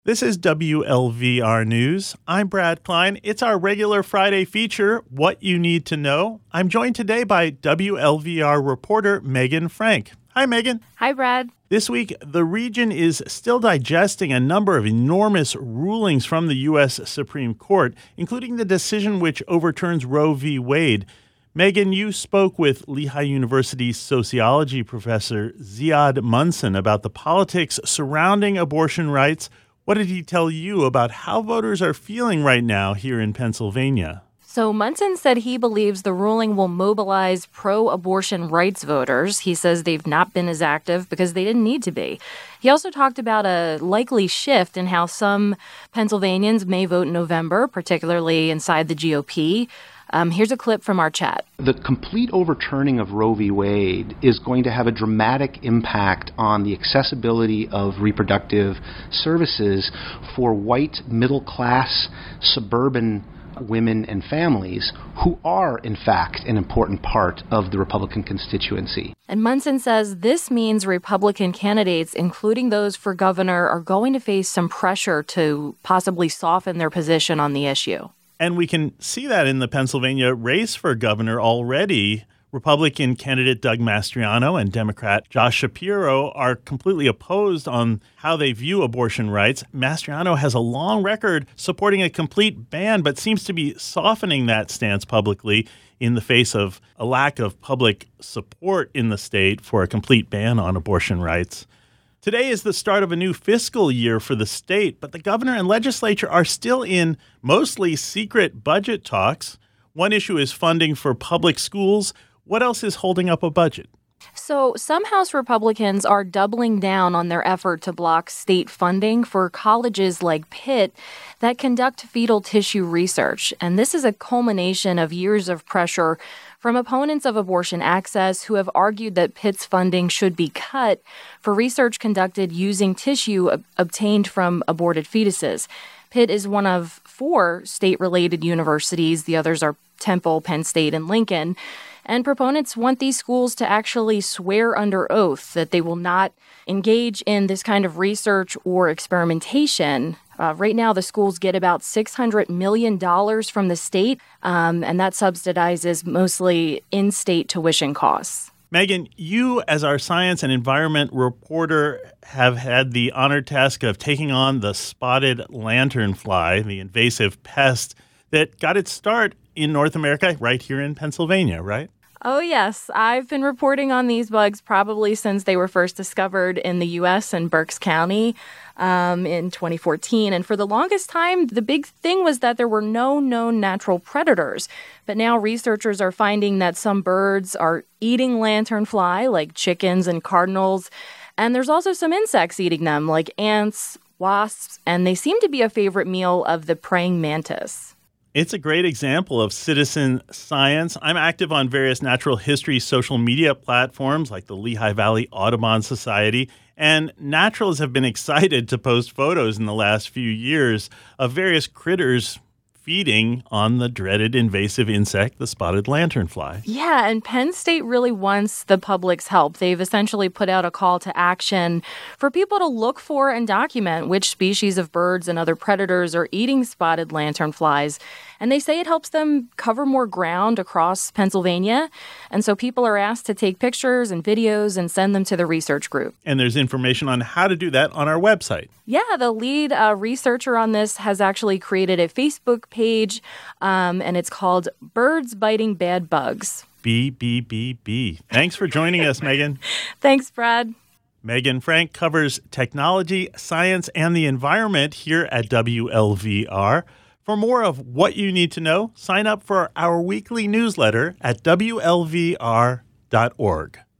This is WLVR News. I'm Brad Klein. It's our regular Friday feature, What You Need to Know. I'm joined today by WLVR reporter Megan Frank. Hi, Megan. Hi, Brad. This week, the region is still digesting a number of enormous rulings from the U.S. Supreme Court, including the decision which overturns Roe v. Wade. Megan, you spoke with Lehigh University sociology professor Ziad Munson about the politics surrounding abortion rights. What did he tell you about how voters are feeling right now here in Pennsylvania? So Munson said he believes the ruling will mobilize pro-abortion rights voters. He says they've not been as active because they didn't need to be. He also talked about a likely shift in how some Pennsylvanians may vote in November, particularly inside the GOP. Here's a clip from our chat. The complete overturning of Roe v. Wade is going to have a dramatic impact on the accessibility of reproductive services for white, middle-class, suburban women and families who are, in fact, an important part of the Republican constituency. And Munson says this means Republican candidates, including those for governor, are going to face some pressure to possibly soften their position on the issue. And we can see that in the Pennsylvania race for governor already. Republican candidate Doug Mastriano and Democrat Josh Shapiro are completely opposed on how they view abortion rights. Mastriano has a long record supporting a complete ban, but seems to be softening that stance publicly in the face of a lack of public support in the state for a complete ban on abortion rights. Today is the start of a new fiscal year for the state, but the governor and legislature are still in mostly secret budget talks. One issue is funding for public schools. What else is holding up a budget? So some House Republicans are doubling down on their effort to block state funding for colleges like Pitt that conduct fetal tissue research. And this is a culmination of years of pressure from opponents of abortion access who have argued that Pitt's funding should be cut for research conducted using tissue obtained from aborted fetuses. Pitt is one of 4 state-related universities. The others are Temple, Penn State, and Lincoln. And proponents want these schools to actually swear under oath that they will not engage in this kind of research or experimentation. Right now, the schools get about $600 million from the state, and that subsidizes mostly in-state tuition costs. Megan, you as our science and environment reporter have had the honored task of taking on the spotted lanternfly, the invasive pest that got its start in North America right here in Pennsylvania, right? Oh, yes. I've been reporting on these bugs probably since they were first discovered in the U.S. in Berks County in 2014. And for the longest time, the big thing was that there were no known natural predators. But now researchers are finding that some birds are eating lanternfly, like chickens and cardinals. And there's also some insects eating them, like ants, wasps, and they seem to be a favorite meal of the praying mantis. It's a great example of citizen science. I'm active on various natural history social media platforms like the Lehigh Valley Audubon Society, and naturalists have been excited to post photos in the last few years of various critters feeding on the dreaded invasive insect, the spotted lanternfly. Yeah, and Penn State really wants the public's help. They've essentially put out a call to action for people to look for and document which species of birds and other predators are eating spotted lanternflies. And they say it helps them cover more ground across Pennsylvania. And so people are asked to take pictures and videos and send them to the research group. And there's information on how to do that on our website. Yeah, the lead researcher on this has actually created a Facebook page, and it's called Birds Biting Bad Bugs. BBBB. Thanks for joining us, Megan. Thanks, Brad. Megan Frank covers technology, science, and the environment here at WLVR. For more of what you need to know, sign up for our weekly newsletter at WLVR.org.